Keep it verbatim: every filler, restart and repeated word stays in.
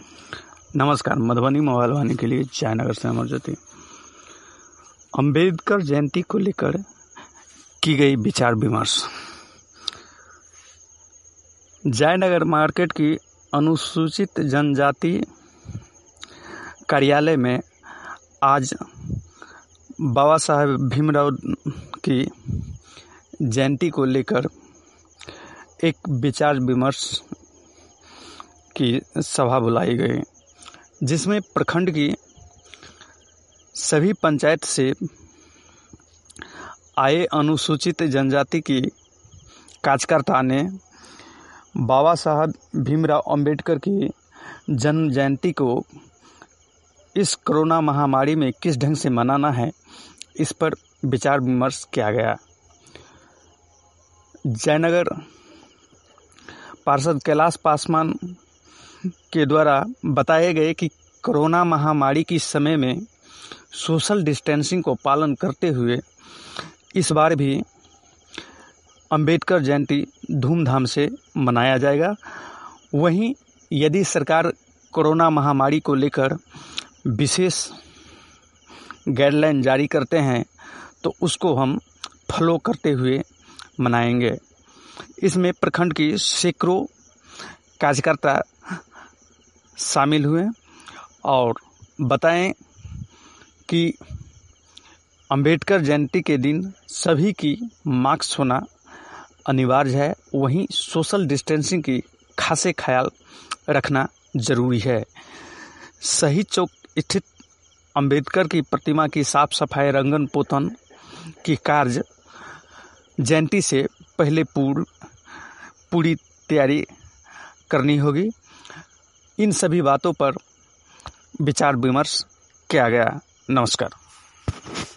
नमस्कार। मधुबनी मोबाइल वाहिनी के लिए जयनगर से अमर ज्योति। अंबेडकर जयंती को लेकर की गई विचार विमर्श। जयनगर मार्केट की अनुसूचित जनजाति कार्यालय में आज बाबा साहेब भीमराव की जयंती को लेकर एक विचार विमर्श की सभा बुलाई गई, जिसमें प्रखंड की सभी पंचायत से आए अनुसूचित जनजाति की कार्यकर्ता ने बाबा साहब भीमराव अंबेडकर की जन्म जयंती को इस कोरोना महामारी में किस ढंग से मनाना है, इस पर विचार विमर्श किया गया। जयनगर पार्षद कैलाश पासवान के द्वारा बताए गए कि कोरोना महामारी की समय में सोशल डिस्टेंसिंग को पालन करते हुए इस बार भी अंबेडकर जयंती धूमधाम से मनाया जाएगा। वहीं यदि सरकार कोरोना महामारी को लेकर विशेष गाइडलाइन जारी करते हैं तो उसको हम फॉलो करते हुए मनाएंगे। इसमें प्रखंड की सैकड़ों कार्यकर्ता शामिल हुए और बताएं कि अंबेडकर जयंती के दिन सभी की मास्क होना अनिवार्य है। वहीं सोशल डिस्टेंसिंग की खासे ख्याल रखना जरूरी है। शहीद चौक स्थित अंबेडकर की प्रतिमा की साफ सफाई रंगन पोतन की कार्य जयंती से पहले पूर्ण पूरी तैयारी करनी होगी। इन सभी बातों पर विचार विमर्श किया गया। नमस्कार।